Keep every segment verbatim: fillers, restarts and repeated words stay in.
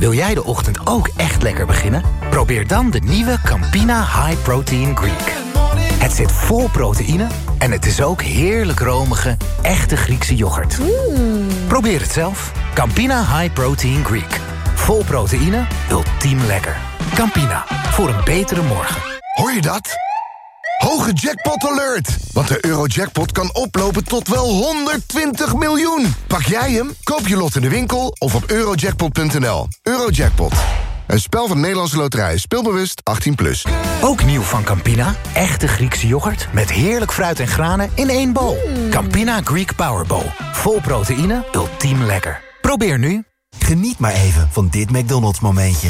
Wil jij de ochtend ook echt lekker beginnen? Probeer dan de nieuwe Campina High Protein Greek. Het zit vol proteïne en het is ook heerlijk romige, echte Griekse yoghurt. Mm. Probeer het zelf. Campina High Protein Greek. Vol proteïne, ultiem lekker. Campina, voor een betere morgen. Hoor je dat? Hoge jackpot alert! Want de Eurojackpot kan oplopen tot wel honderdtwintig miljoen. Pak jij hem? Koop je lot in de winkel of op eurojackpot punt n l. Eurojackpot. Een spel van Nederlandse Loterij. Speelbewust achttien plus. Ook nieuw van Campina. Echte Griekse yoghurt met heerlijk fruit en granen in één bol. Mm. Campina Greek Power Bowl. Vol proteïne, ultiem lekker. Probeer nu. Geniet maar even van dit McDonald's momentje.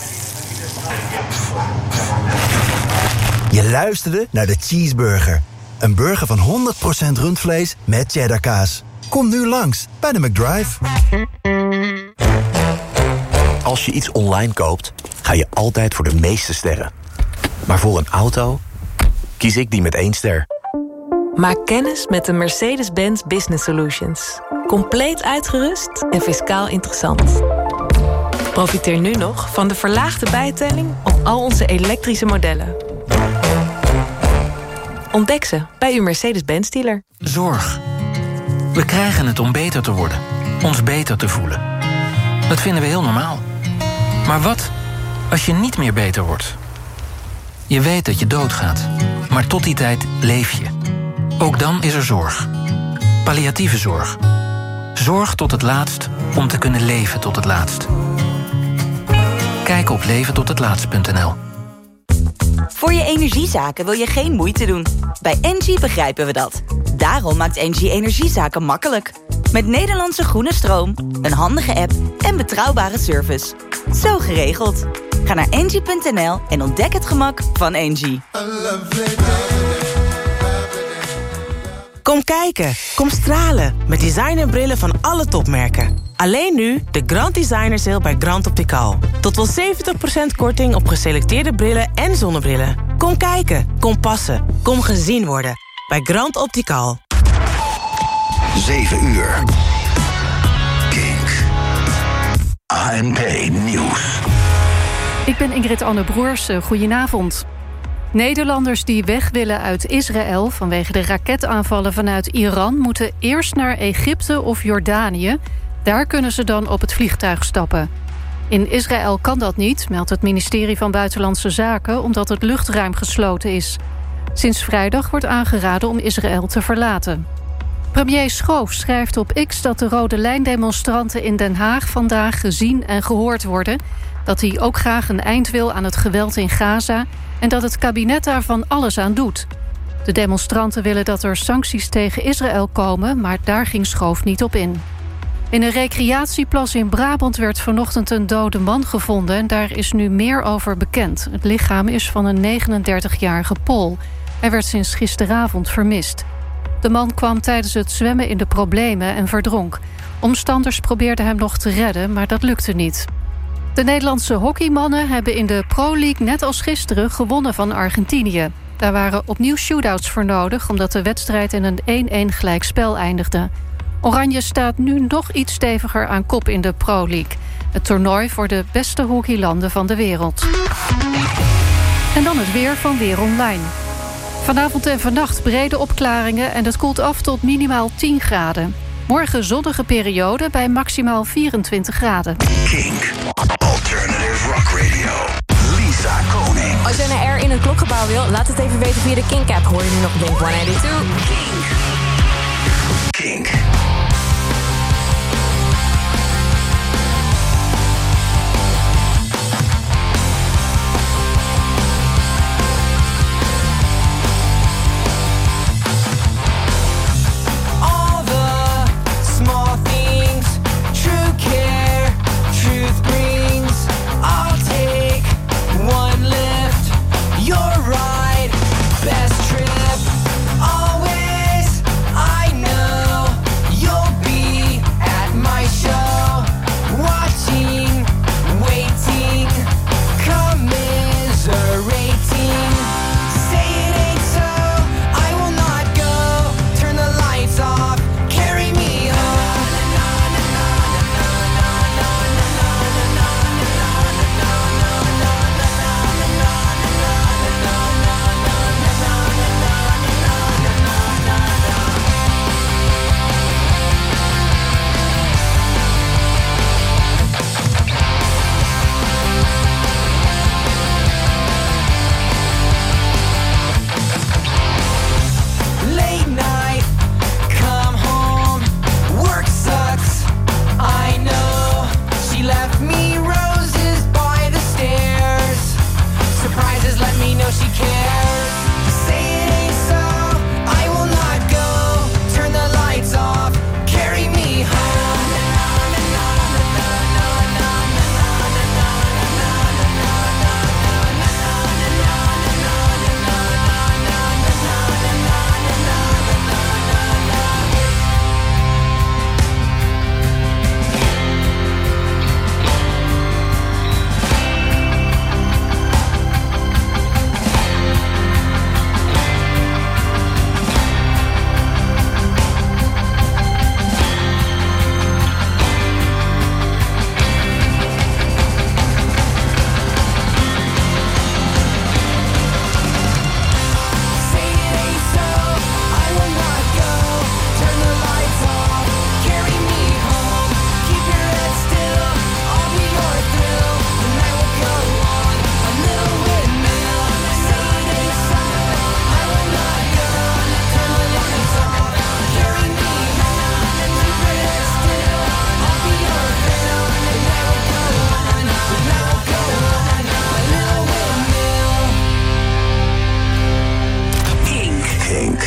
Je luisterde naar de Cheeseburger. Een burger van honderd procent rundvlees met cheddarkaas. Kom nu langs bij de McDrive. Als je iets online koopt, ga je altijd voor de meeste sterren. Maar voor een auto kies ik die met één ster. Maak kennis met de Mercedes-Benz Business Solutions. Compleet uitgerust en fiscaal interessant. Profiteer nu nog van de verlaagde bijtelling op al onze elektrische modellen. Ontdek ze bij uw Mercedes-Benz dealer. Zorg. We krijgen het om beter te worden. Ons beter te voelen. Dat vinden we heel normaal. Maar wat als je niet meer beter wordt? Je weet dat je doodgaat. Maar tot die tijd leef je. Ook dan is er zorg. Palliatieve zorg. Zorg tot het laatst om te kunnen leven tot het laatst. Kijk op leven tot het laatst punt n l. Voor je energiezaken wil je geen moeite doen. Bij Engie begrijpen we dat. Daarom maakt Engie energiezaken makkelijk. Met Nederlandse groene stroom, een handige app en betrouwbare service. Zo geregeld. Ga naar engie punt n l en ontdek het gemak van Engie. Kom kijken, kom stralen met designerbrillen van alle topmerken. Alleen nu de Grand Designer Sale bij Grand Optical. Tot wel zeventig procent korting op geselecteerde brillen en zonnebrillen. Kom kijken, kom passen, kom gezien worden. Bij Grand Optical. zeven uur. Kink. A N P Nieuws. Ik ben Ingrid Anne Broers. Goedenavond. Nederlanders die weg willen uit Israël vanwege de raketaanvallen vanuit Iran moeten eerst naar Egypte of Jordanië. Daar kunnen ze dan op het vliegtuig stappen. In Israël kan dat niet, meldt het ministerie van Buitenlandse Zaken, omdat het luchtruim gesloten is. Sinds vrijdag wordt aangeraden om Israël te verlaten. Premier Schoof schrijft op X dat de Rode Lijn-demonstranten in Den Haag vandaag gezien en gehoord worden, dat hij ook graag een eind wil aan het geweld in Gaza en dat het kabinet daar van alles aan doet. De demonstranten willen dat er sancties tegen Israël komen, maar daar ging Schoof niet op in. In een recreatieplas in Brabant werd vanochtend een dode man gevonden en daar is nu meer over bekend. Het lichaam is van een negenendertigjarige Pool. Hij werd sinds gisteravond vermist. De man kwam tijdens het zwemmen in de problemen en verdronk. Omstanders probeerden hem nog te redden, maar dat lukte niet. De Nederlandse hockeymannen hebben in de Pro League net als gisteren gewonnen van Argentinië. Daar waren opnieuw shootouts voor nodig, omdat de wedstrijd in een één-één gelijkspel eindigde. Oranje staat nu nog iets steviger aan kop in de Pro League. Het toernooi voor de beste hockeylanden van de wereld. En dan het weer van Weer Online. Vanavond en vannacht brede opklaringen en het koelt af tot minimaal tien graden. Morgen zonnige periode bij maximaal vierentwintig graden. Kink. Alternative Rock Radio. Lisa Koning. Als jij naar R in het klokgebouw wil, laat het even weten via de Kink-app. Hoor je nu nog Blink honderdtweeënnegentig? Kink. Kink. Best trip, always. I know.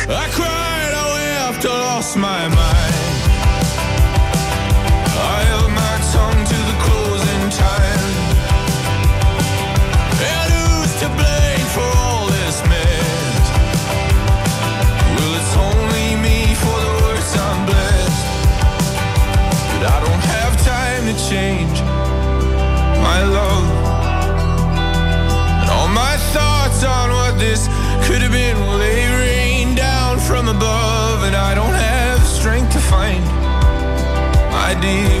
I cried, I wept, I lost my mind. I held my tongue to the closing time. And who's to blame for all this mess? Well, it's only me for the words I'm blessed. But I don't have time to change my love. And all my thoughts on what this could have been, well, they rain down from above. And I don't have strength to find, my dear,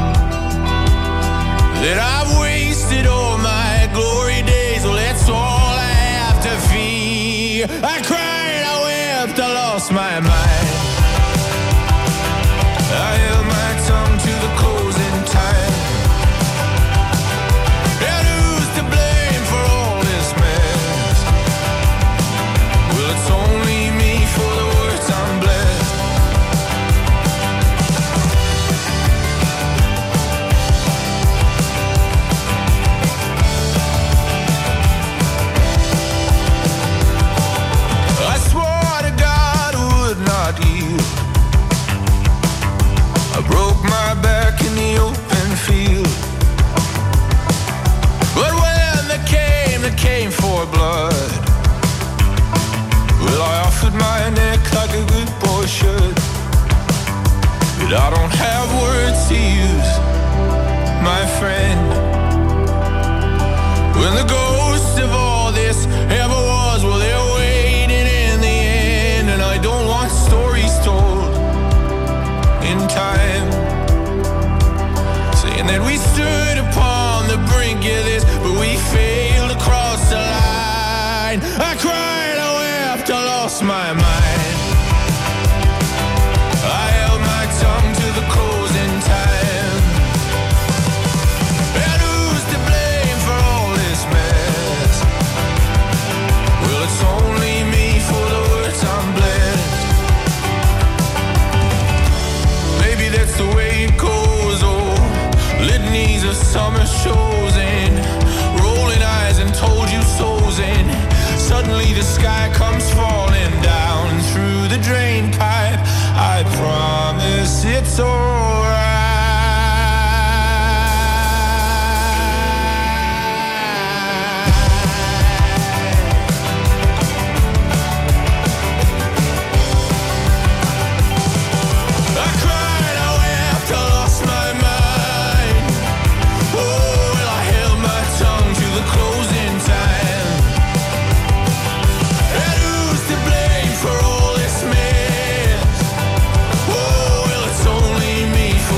that I've wasted all my glory days. Well, that's all I have to fear. I cried, I wept, I lost my mind. I held my tongue to the closing time. And who's to blame for all this mess? Well, it's only me for the words I'm blessed. I swore to God I would not yield. I broke my back in the open field. But when they came, they came for blood. Well, I offered my neck like a good boy should. But I don't have words to use, my friend. When the ghost of all this ever was, well, they're waiting in the end. And I don't want stories told in time, saying that we stood upon the brink of this, but we failed to cross the line. I cried, I wept, I lost my mind. I held my tongue to the closing time. And who's to blame for all this mess? Well, it's only me for the words I'm blessed. Maybe that's the way it goes, oh, litanies of summer shows and rolling eyes and told you so's, and suddenly the sky comes falling down through the drain pipe. I promise it's alright. I cried, I wept, I lost my mind. Oh, well, I held my tongue to the closing time. And who's to blame for all this mess? Oh, well, it's only me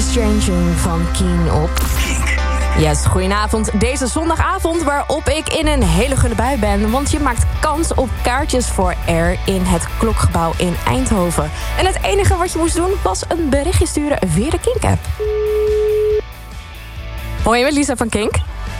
Stranger van Keen op. Yes, goedenavond. Deze zondagavond waarop ik in een hele gulle bui ben. Want je maakt kans op kaartjes voor Air in het Klokgebouw in Eindhoven. En het enige wat je moest doen was een berichtje sturen via de Kink-app. Hoi, met Lisa van Kink.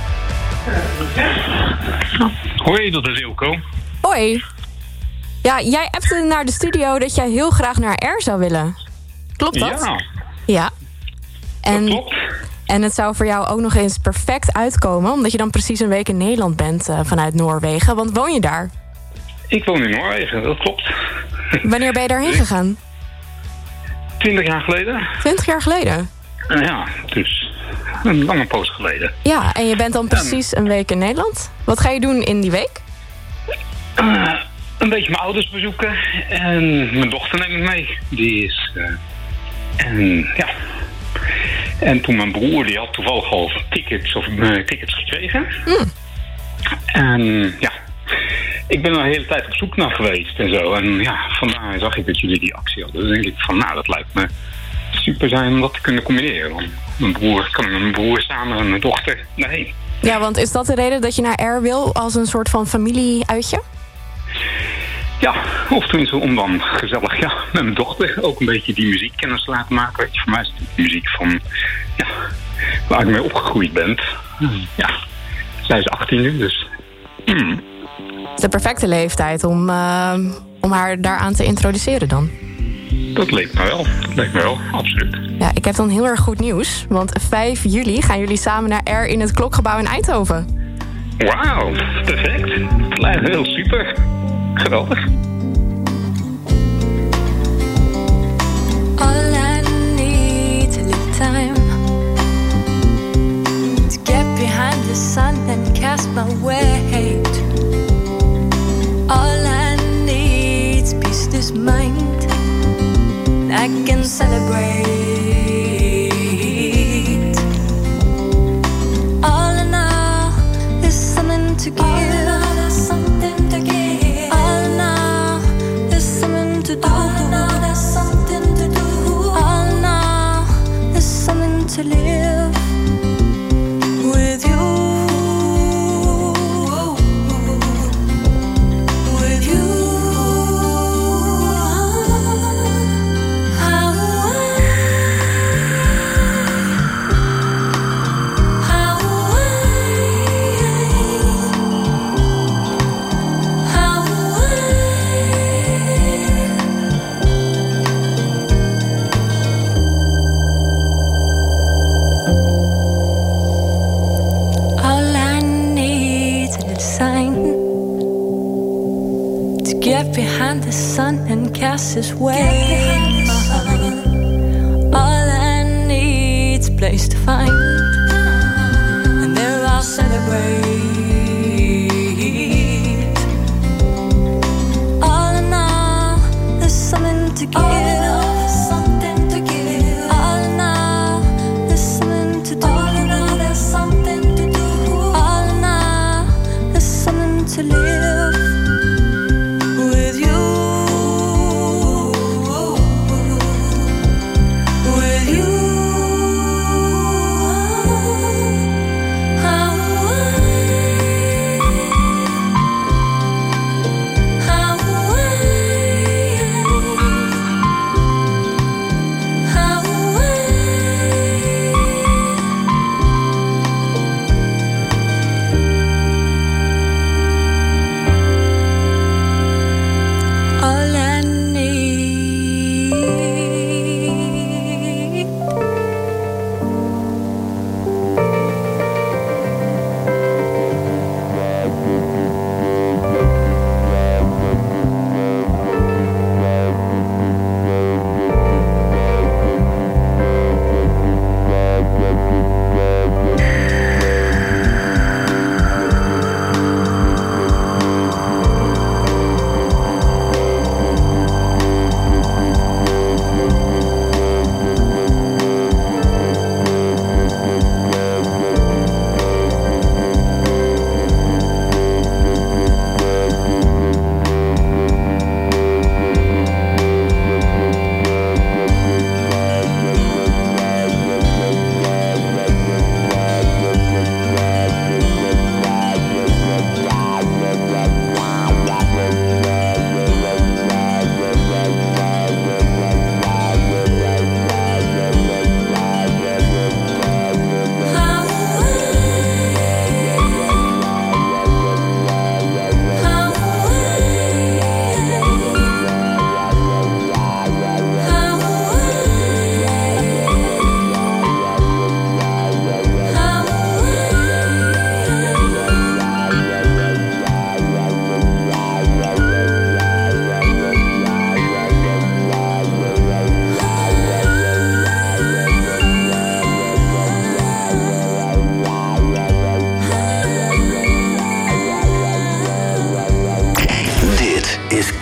Hoi, dat is Ilko. Hoi. Ja, jij appte naar de studio dat jij heel graag naar Air zou willen. Klopt dat? Ja. Ja. En, dat klopt. En het zou voor jou ook nog eens perfect uitkomen, omdat je dan precies een week in Nederland bent uh, vanuit Noorwegen. Want woon je daar? Ik woon in Noorwegen, dat klopt. Wanneer ben je daarheen gegaan? Twintig jaar geleden. Twintig jaar geleden? Ja, dus een lange poos geleden. Ja, en je bent dan precies een week in Nederland. Wat ga je doen in die week? Uh, een beetje mijn ouders bezoeken. En mijn dochter neem ik mee. Die is... Uh, en ja... En toen mijn broer, die had toevallig al tickets, of, uh, tickets gekregen. Mm. En ja, ik ben er een hele tijd op zoek naar geweest en zo. En ja, vandaar zag ik dat jullie die actie hadden. Dus denk ik van, nou, dat lijkt me super zijn om dat te kunnen combineren. Want mijn broer, kan met mijn broer samen en mijn dochter daarheen. Ja, want is dat de reden dat je naar Air wil als een soort van familieuitje? Ja, of tenminste om dan gezellig ja, met mijn dochter ook een beetje die muziekkennis te laten maken. Weet je, voor mij is het de muziek van, ja, waar ik mee opgegroeid ben. Ja, zij is achttien nu, dus... Mm. Het is de perfecte leeftijd om, uh, om haar daaraan te introduceren dan. Dat leek me wel, dat leek me wel, absoluut. Ja, ik heb dan heel erg goed nieuws, want vijf juli gaan jullie samen naar Air in het Klokgebouw in Eindhoven. Wauw, perfect. Dat lijkt me heel super. Geweldig. All I need to live time to get behind the sun and cast my weight. All I need is peace this mind. I can celebrate. All in all, there's something to give. To do. All in all, there's something to do. All in all, there's something to live with you. With you. How I, how I, how get behind the sun and cast his way. All I need's a place to find, and there I'll celebrate. All in all, there's something to give. To live with you, with you. How I, how I, how I.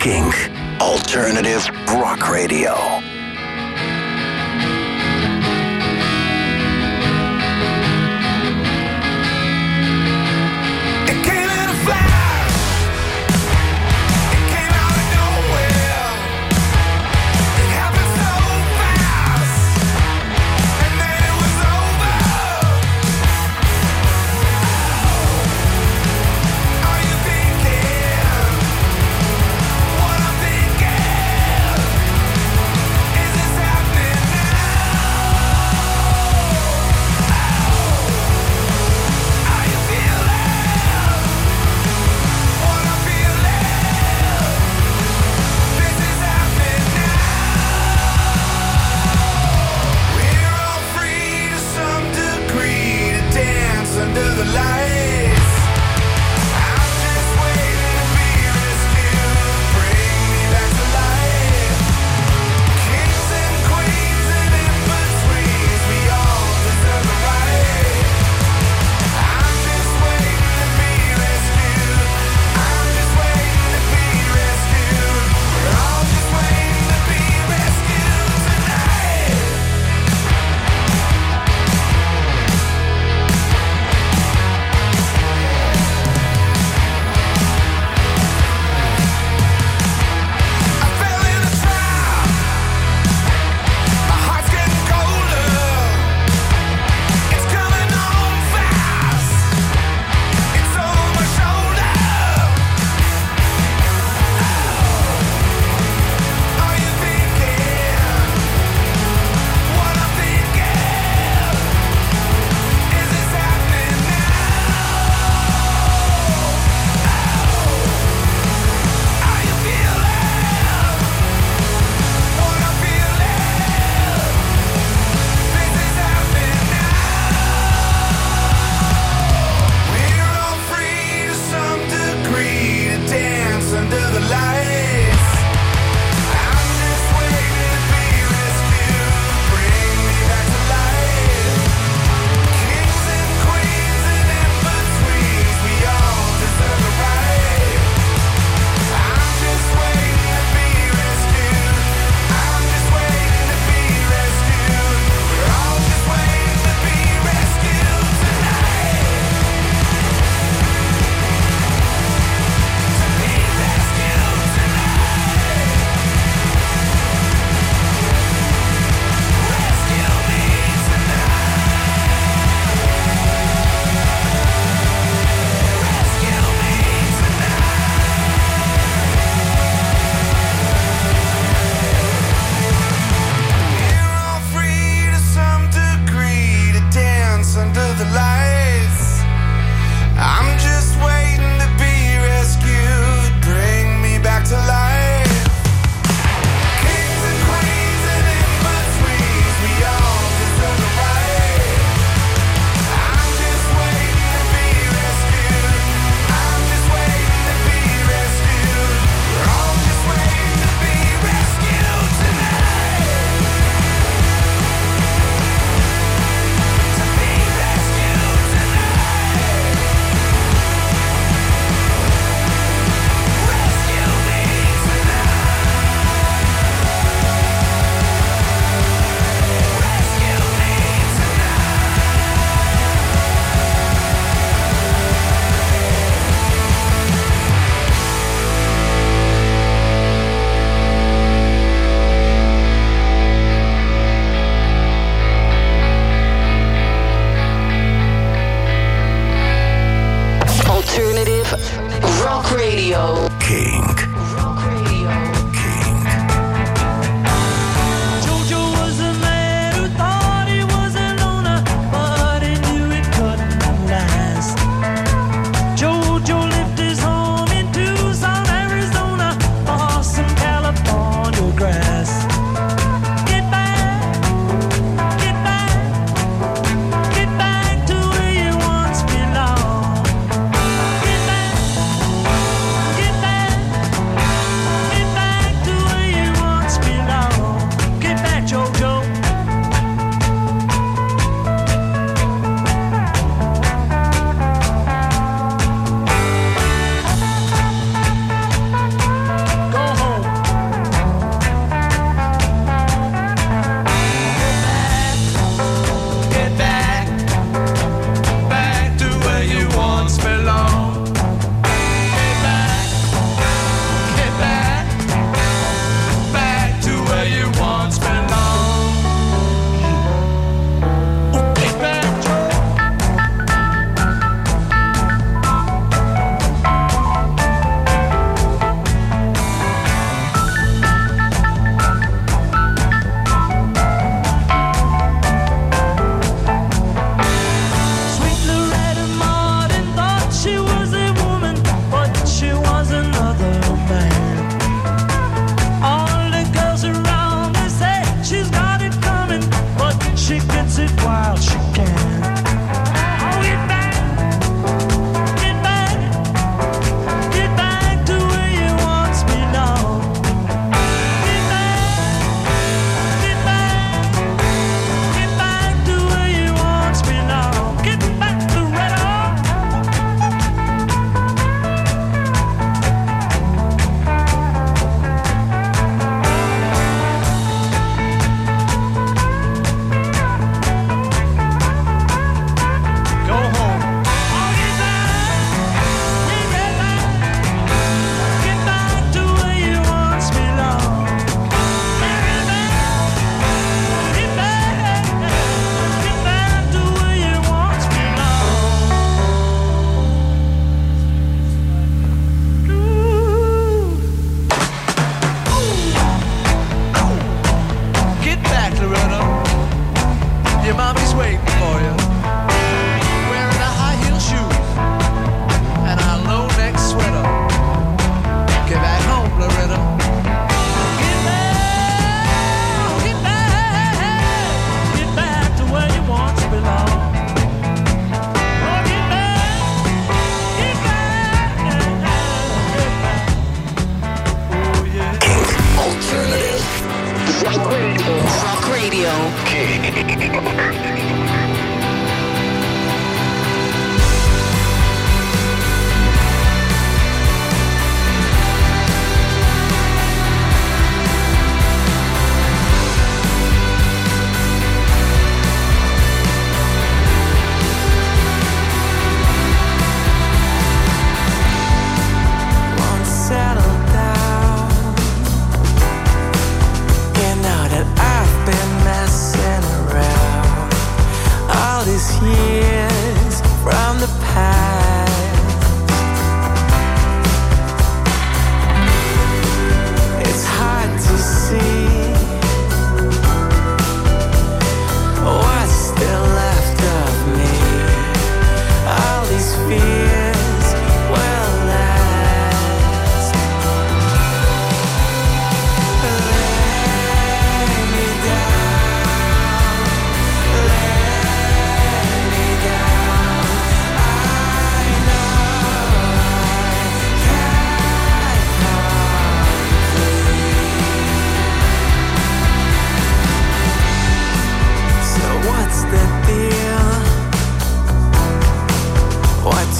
Kink. Alternative Rock Radio.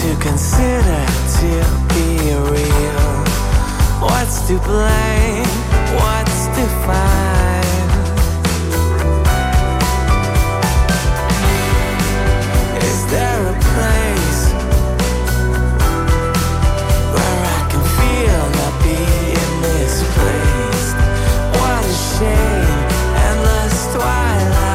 to consider to be real? What's to blame? What's to find? Is there a place where I can feel not being misplaced? What a shame, endless twilight.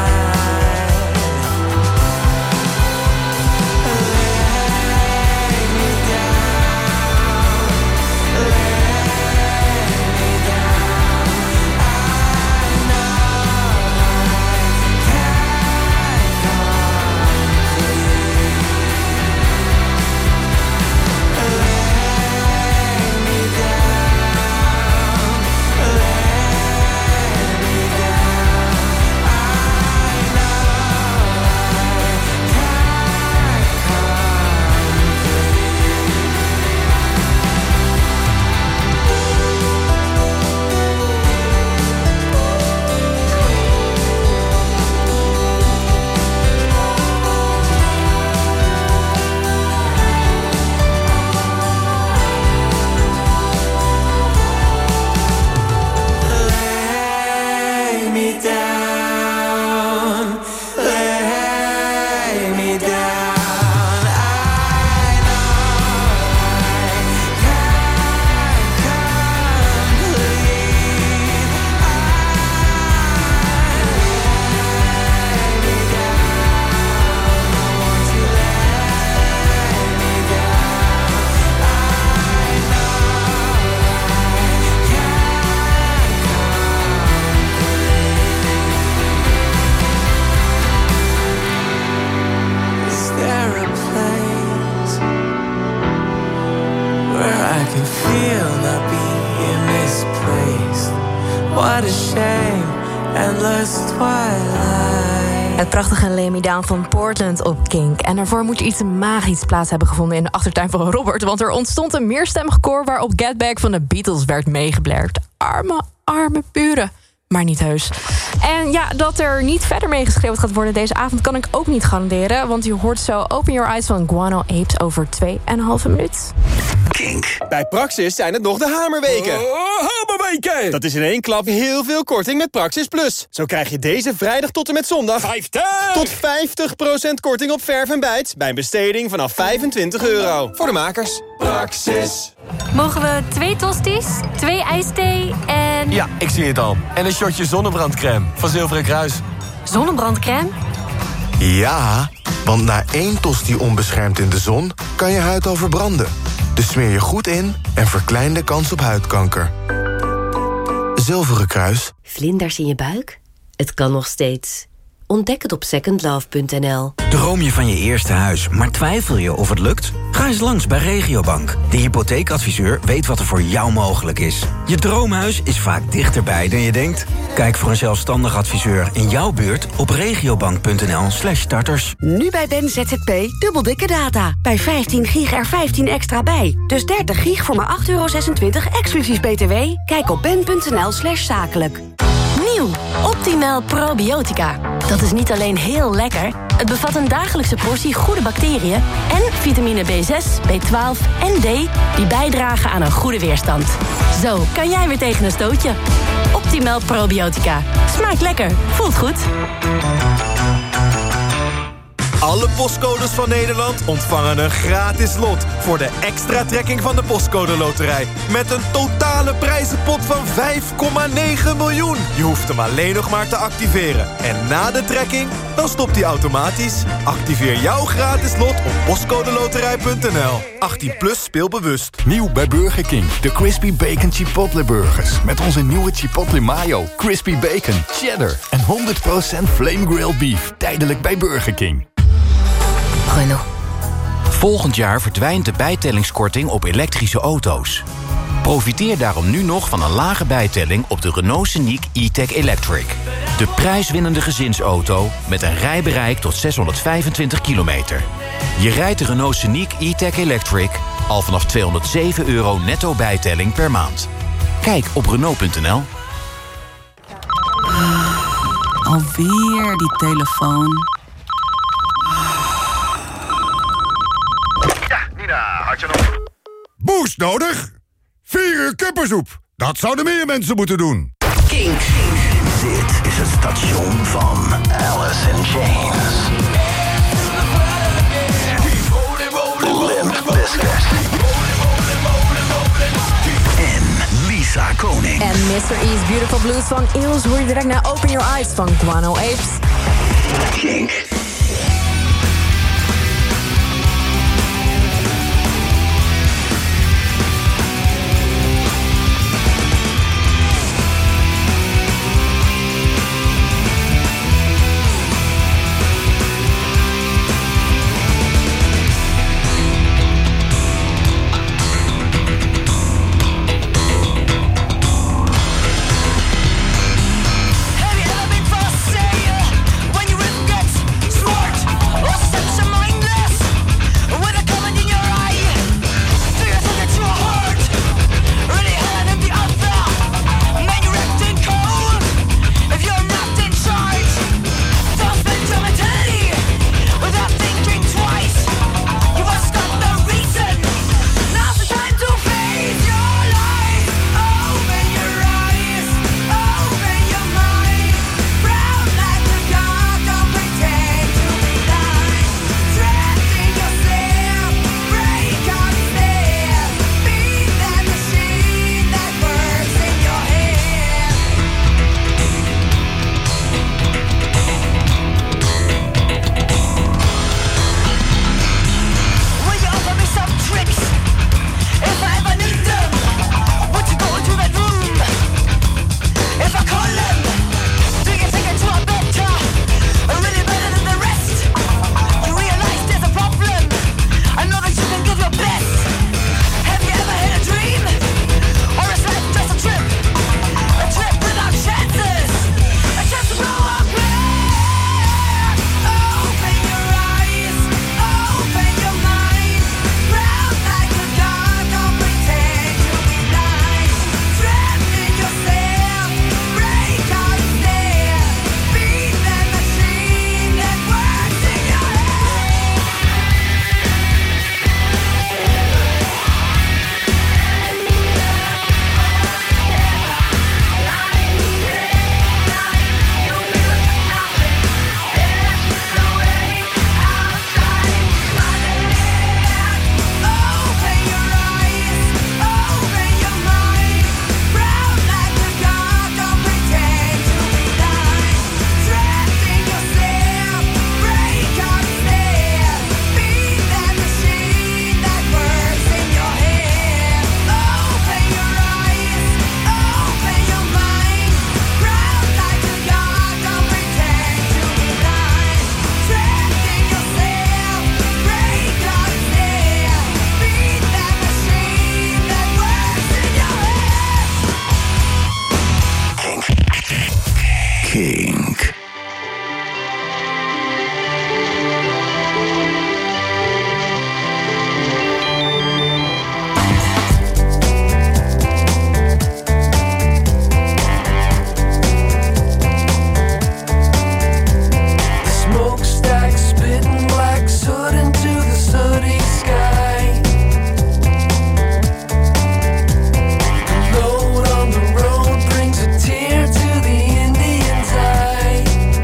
Het prachtige Lay Me Down van Portland op Kink. En daarvoor moet er iets magisch plaats hebben gevonden in de achtertuin van Robert. Want er ontstond een meerstemmig koor waarop Get Back van de Beatles werd meegeblerkt. Arme, arme buren. Maar niet heus. En ja, dat er niet verder mee geschreeuwd gaat worden deze avond kan ik ook niet garanderen. Want je hoort zo Open Your Eyes van Guano Apes over twee en een halve minuut. Kink. Bij Praxis zijn het nog de hamerweken. Oh, hamerweken! Dat is in één klap heel veel korting met Praxis Plus. Zo krijg je deze vrijdag tot en met zondag vijftig tot vijftig procent korting op verf en bijt bij een besteding vanaf vijfentwintig euro. Voor de makers. Praxis. Mogen we twee tosties, twee ijsthee en... Ja, ik zie het al. En een shotje zonnebrandcrème van Zilveren Kruis. Zonnebrandcrème? Ja, want na één tosti onbeschermd in de zon kan je huid al verbranden. Dus smeer je goed in en verklein de kans op huidkanker. Zilveren Kruis. Vlinders in je buik? Het kan nog steeds. Ontdek het op second love punt n l. Droom je van je eerste huis, maar twijfel je of het lukt? Ga eens langs bij Regiobank. De hypotheekadviseur weet wat er voor jou mogelijk is. Je droomhuis is vaak dichterbij dan je denkt. Kijk voor een zelfstandig adviseur in jouw buurt op regiobank punt n l slash starters. Nu bij Ben Z Z P dubbel dikke data. Bij vijftien gig er vijftien extra bij. Dus dertig gig voor maar acht euro zesentwintig exclusief B T W. Kijk op ben punt n l slash zakelijk. Nieuw, Optimal Probiotica. Dat is niet alleen heel lekker, het bevat een dagelijkse portie goede bacteriën en vitamine B zes, B twaalf en D die bijdragen aan een goede weerstand. Zo kan jij weer tegen een stootje. Optimal Probiotica. Smaakt lekker, voelt goed. Alle postcodes van Nederland ontvangen een gratis lot voor de extra trekking van de Postcode Loterij. Met een totale prijzenpot van vijf komma negen miljoen. Je hoeft hem alleen nog maar te activeren. En na de trekking, dan stopt hij automatisch. Activeer jouw gratis lot op postcodeloterij punt n l. achttien plus speelbewust. Nieuw bij Burger King. De Crispy Bacon Chipotle Burgers. Met onze nieuwe Chipotle Mayo, Crispy Bacon, Cheddar en honderd procent Flame Grilled Beef. Tijdelijk bij Burger King. Renault. Volgend jaar verdwijnt de bijtellingskorting op elektrische auto's. Profiteer daarom nu nog van een lage bijtelling op de Renault Scenic E-Tech Electric. De prijswinnende gezinsauto met een rijbereik tot zeshonderdvijfentwintig kilometer. Je rijdt de Renault Scenic E-Tech Electric al vanaf tweehonderdzeven euro netto bijtelling per maand. Kijk op Renault punt n l. Alweer die telefoon. Ja, Nina, kaartje nog. Boost nodig? Vier uur kippensoep. Dat zouden meer mensen moeten doen. Kink. Dit is het station van Alice in Chains. Limp Bizkit. En Lisa Koning. En mister E's Beautiful Blues van Eels hoor je direct naar Open Your Eyes van Guano Apes. Kink. Kink. Smokestack spitting black soot into the sooty sky. The load on the road brings a tear to the Indian's eye.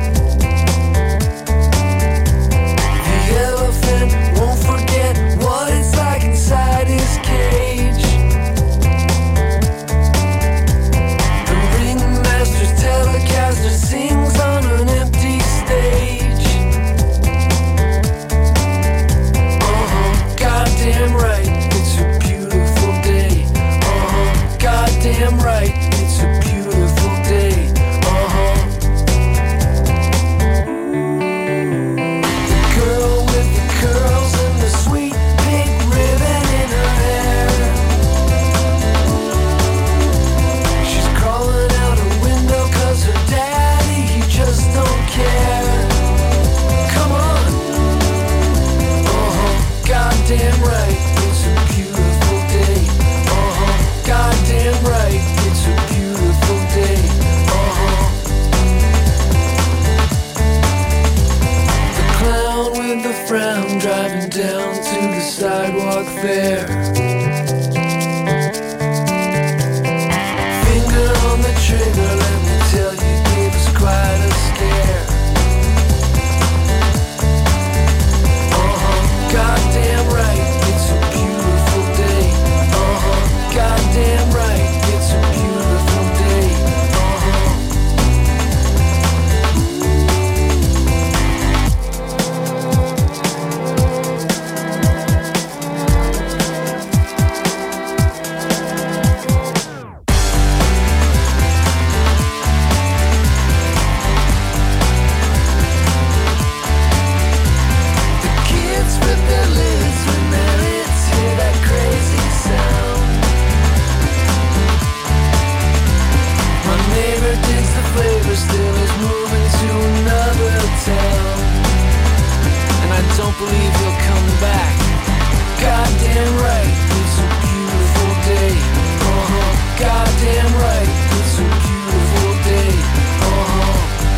The elephant won't forget what it's like inside his cage. The ringmaster's telecaster sings on an empty stage. Uh-huh, goddamn right, it's a beautiful day. Uh-huh, goddamn right, it's a beautiful day. Uh-huh. The girl with the curls and the sweet pink ribbon in her hair. She's crawling out her window 'cause her daddy, he just don't care. Come on. Uh-huh, goddamn right, it's a beautiful day. Uh-huh, goddamn right, it's a beautiful day. Uh-huh. The clown with the frown driving down to the sidewalk fair. compare. Finger on the trigger, let me tell you, gave us quite a scare. Uh-huh, goddamn right, it's a beautiful day. Uh-huh, goddamn right, it's a beautiful day. Uh-huh. Kids with their lids when their lids hear that crazy sound. My neighbor digs the flavor, still is moving to another town. And I don't believe he'll come back. Goddamn right, it's a beautiful day. Uh-huh, goddamn right, it's a beautiful day. Uh-huh.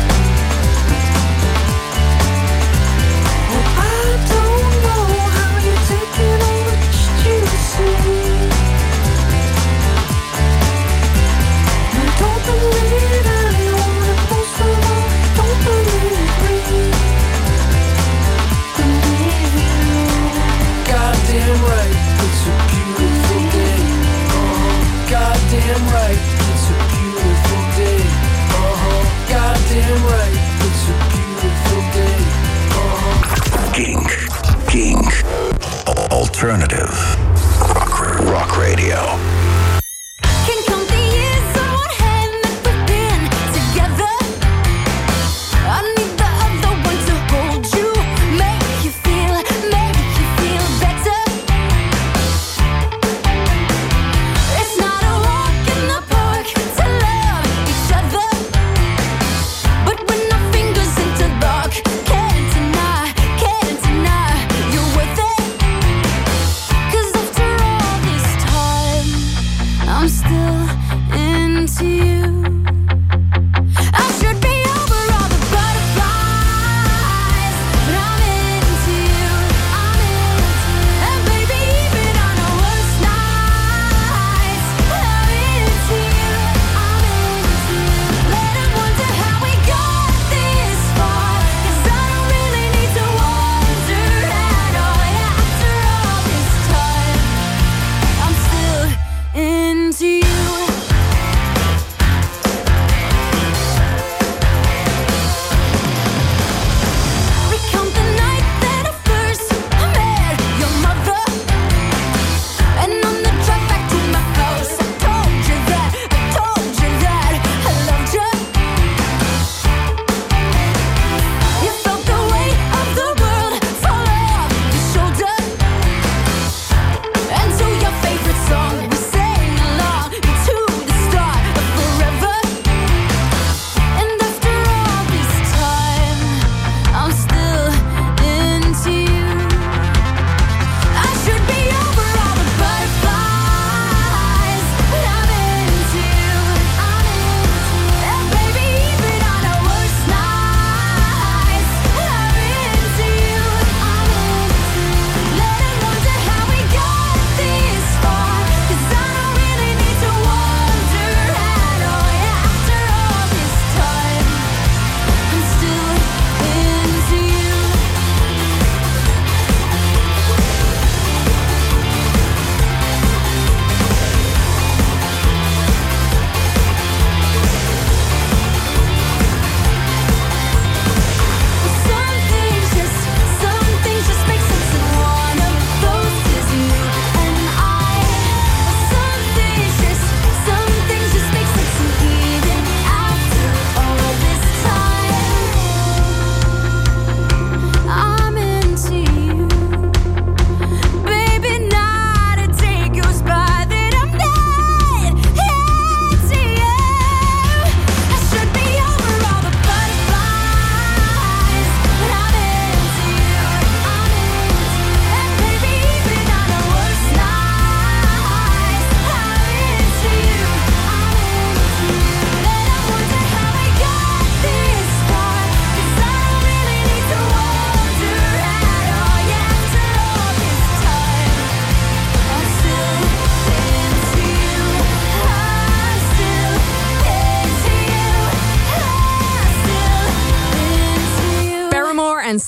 Well, I don't know how you're taking all the juicy. I don't believe anyone, and most of all, don't believe me. Believe you. Goddamn right, it's a beautiful day. Uh-huh, goddamn right, it's a beautiful day. Uh-huh, goddamn right, it's a beautiful day. Uh-huh. Kink. Kink. Alternative. Rock, rock radio. Can count the years on one hand that we've been together. I need the other one to hold you, make you feel, make you feel better. It's not a walk in the park to love each other, but when our fingers interlock, can't deny, can't deny you're worth it. 'Cause after all this time,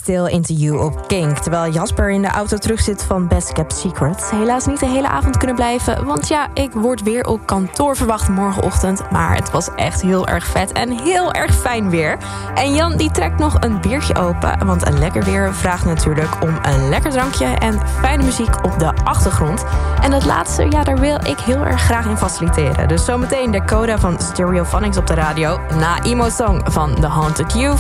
Still Into You op Kink. Terwijl Jasper in de auto terug zit van Best Kept Secret. Helaas niet de hele avond kunnen blijven. Want ja, ik word weer op kantoor verwacht morgenochtend. Maar het was echt heel erg vet en heel erg fijn weer. En Jan die trekt nog een biertje open. Want een lekker weer vraagt natuurlijk om een lekker drankje en fijne muziek op de achtergrond. En dat laatste, ja, daar wil ik heel erg graag in faciliteren. Dus zometeen de coda van Stereophonics op de radio. Na Emo Song van The Haunted Youth.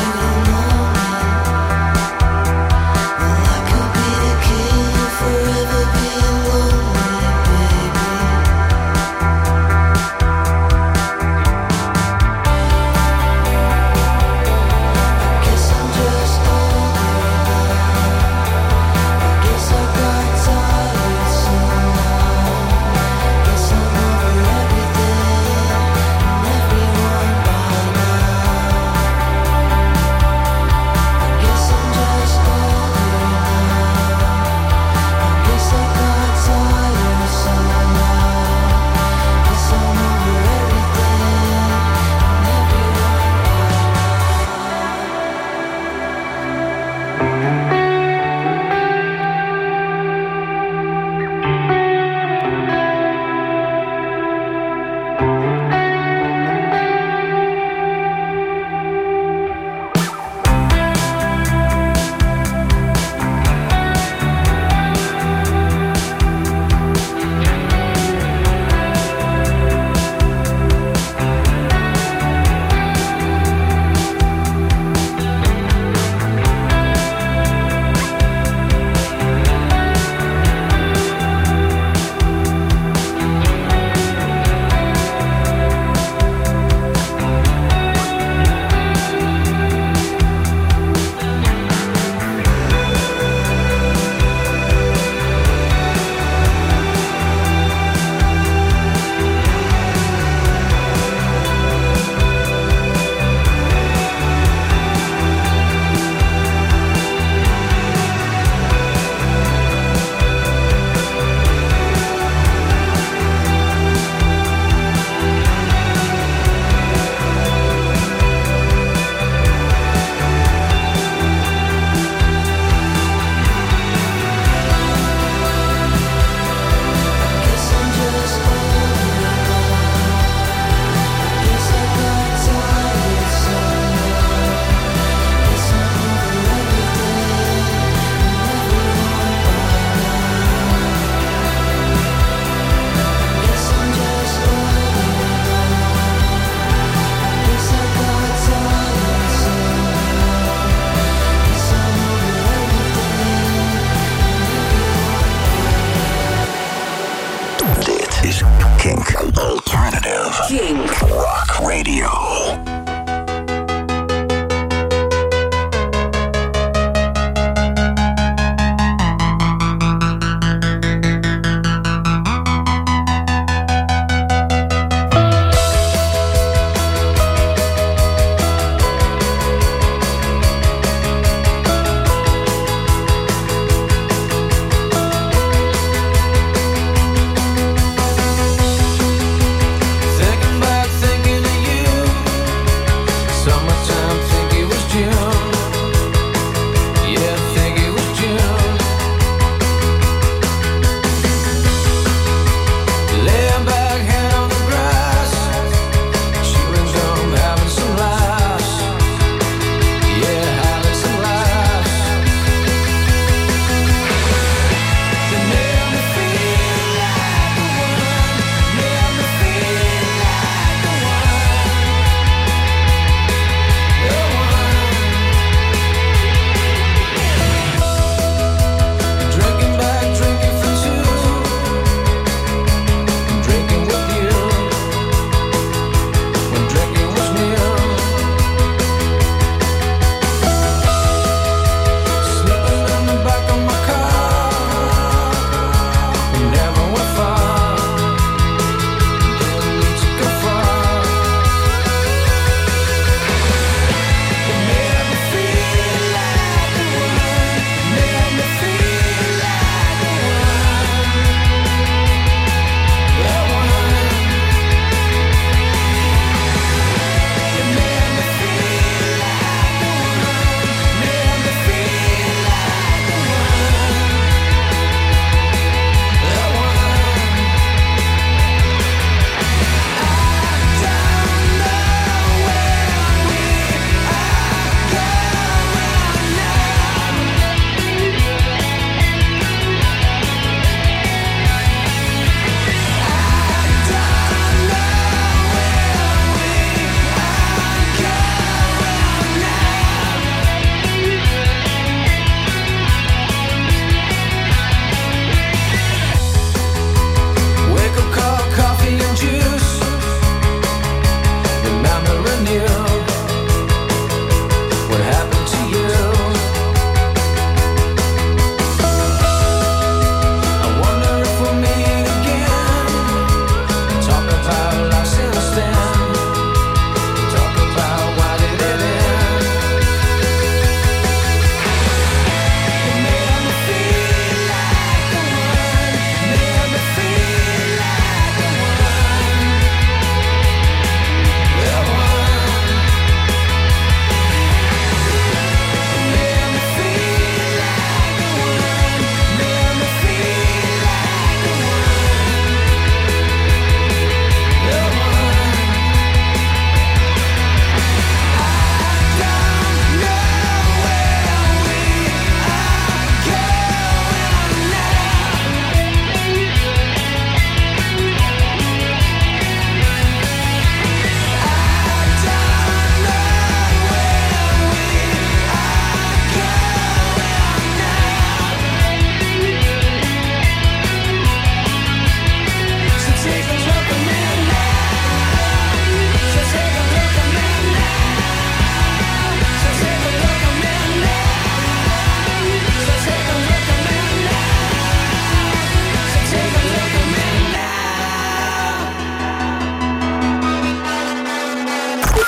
Forever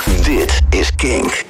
Dit is Kink.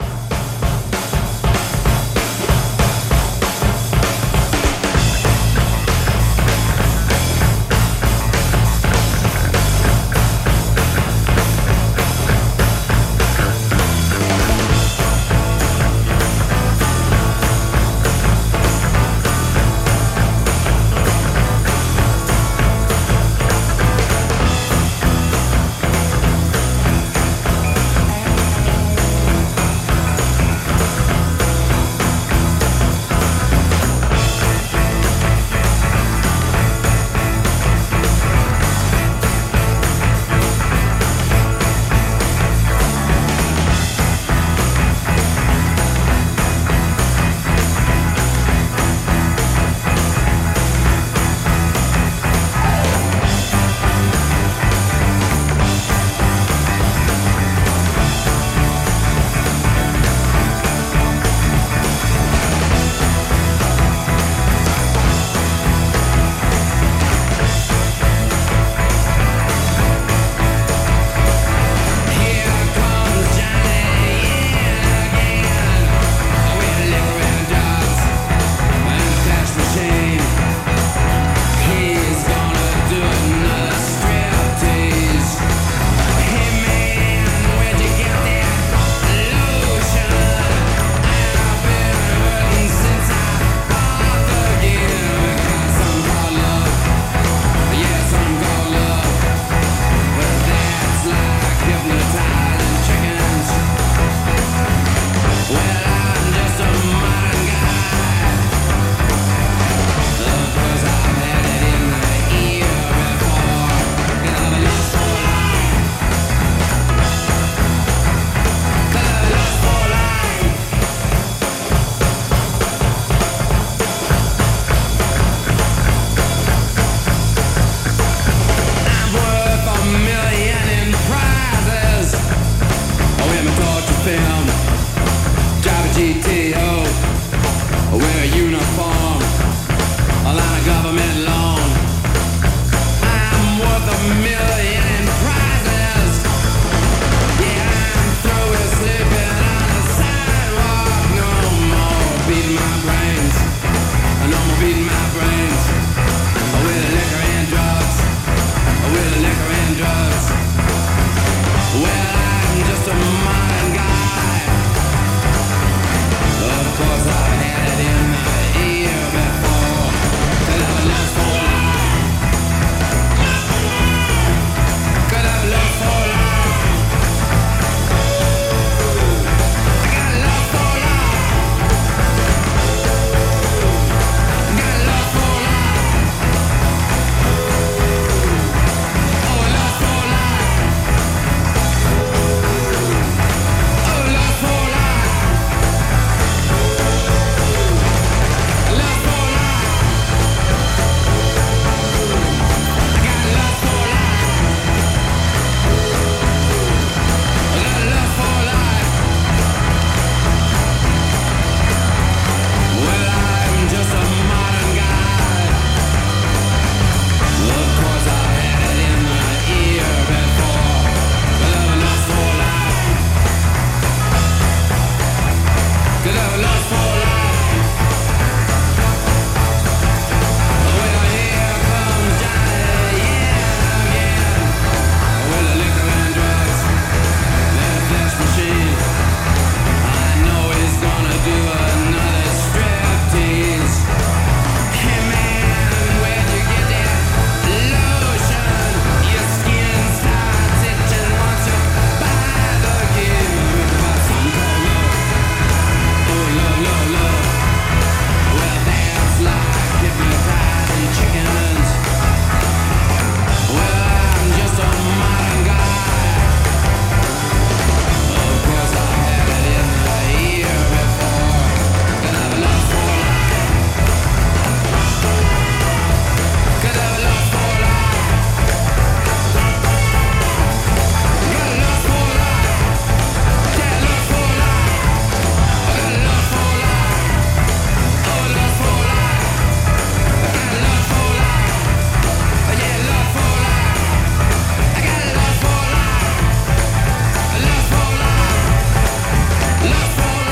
love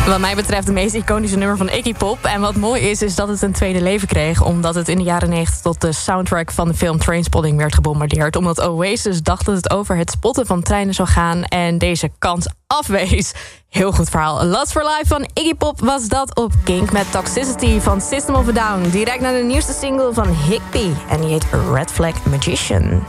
Wat mij betreft de meest iconische nummer van Iggy Pop. En wat mooi is, is dat het een tweede leven kreeg. Omdat het in de jaren negentig tot de soundtrack van de film Trainspotting werd gebombardeerd. Omdat Oasis dacht dat het over het spotten van treinen zou gaan. En deze kans afwees. Heel goed verhaal. Last for Life van Iggy Pop was dat op Kink met Toxicity van System of a Down. Direct naar de nieuwste single van Higby. En die heet Red Flag Magician.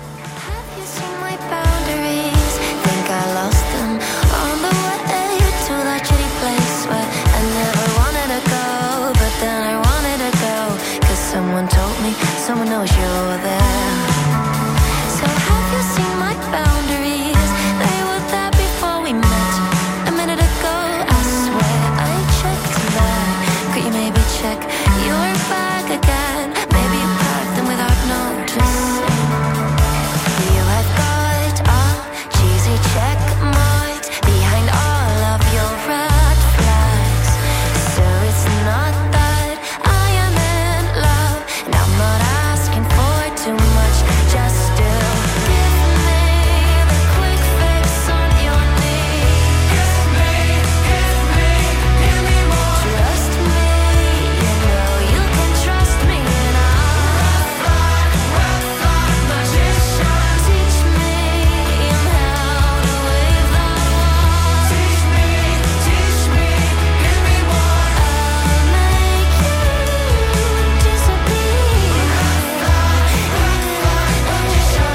Someone told me, someone knows you're there. So have you seen my boundaries? They were there before we met. A minute ago, I swear I checked that. Could you maybe check your bag again? Maybe you packed them without noticing. You have got all cheesy check marks behind all of your red flags. So it's not that I am in love, and I'm not asking for too much. Just still give me the quick fix on your knees. Give me, give me, give me more. Trust me, you know you can trust me, and I'll red flag, red flag magician. Teach me how to wave that wand. Teach me, teach me, give me more. I'll make you disappear. Red flag, red flag magician.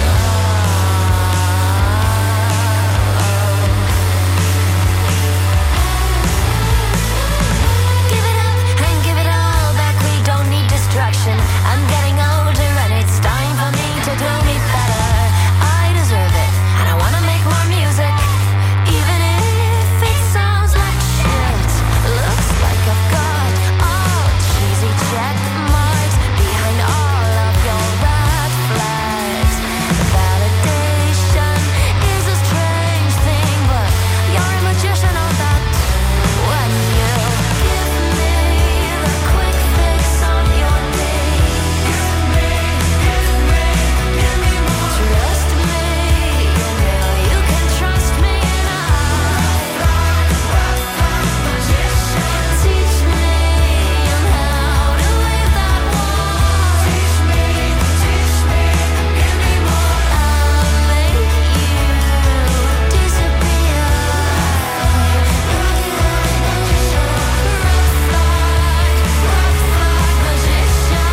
Give it up and give it all back. We don't need distraction. I'm getting older and it's time for me to do me better. I deserve it and I wanna make more music, even if it sounds like shit. Looks like I've got all cheesy check marks behind all of your red flags. Validation is a strange thing, but you're a magician on that. When you give me the quick fix on your knees. Give me, give me, give me more. Trust me, you know you can trust me, and I'll red flag, red flag magician. Teach me how to wave that wand. Teach me, teach me, give me more. I'll make you disappear. Red flag magician. Red flag, red flag magician.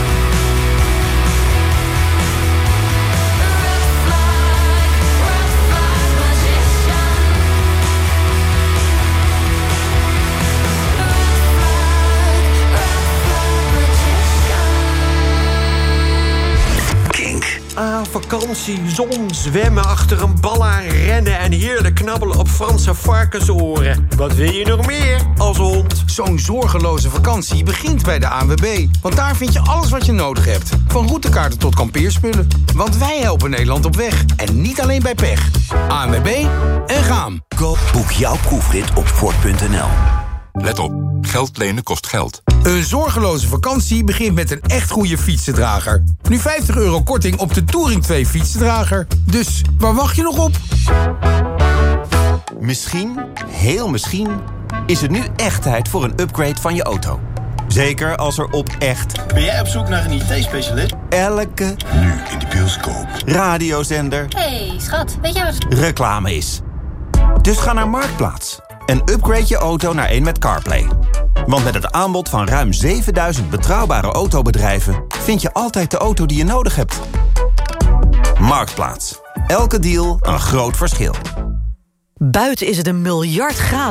Red flag, red flag magician. Ah, vakantie, zon, zwemmen, achter een bal aan rennen en heerlijk knabbelen op Franse varkensoren. Wat wil je nog meer als hond? Zo'n zorgeloze vakantie begint bij de A N W B. Want daar vind je alles wat je nodig hebt. Van routekaarten tot kampeerspullen. Want wij helpen Nederland op weg. En niet alleen bij pech. A N W B en gaan. Boek jouw proefrit op Ford punt n l. Let op, geld lenen kost geld. Een zorgeloze vakantie begint met een echt goede fietsendrager. Nu vijftig euro korting op de Touring twee fietsendrager. Dus waar wacht je nog op? Misschien, heel misschien, is het nu echt tijd voor een upgrade van je auto. Zeker als er op echt... Ben jij op zoek naar een I T-specialist? Elke... Nu in de bioscoop. Radiozender... Hey, schat, weet je wat... reclame is. Dus ga naar Marktplaats en upgrade je auto naar een met CarPlay. Want met het aanbod van ruim zevenduizend betrouwbare autobedrijven... vind je altijd de auto die je nodig hebt. Marktplaats. Elke deal een groot verschil. Buiten is het een miljard graden.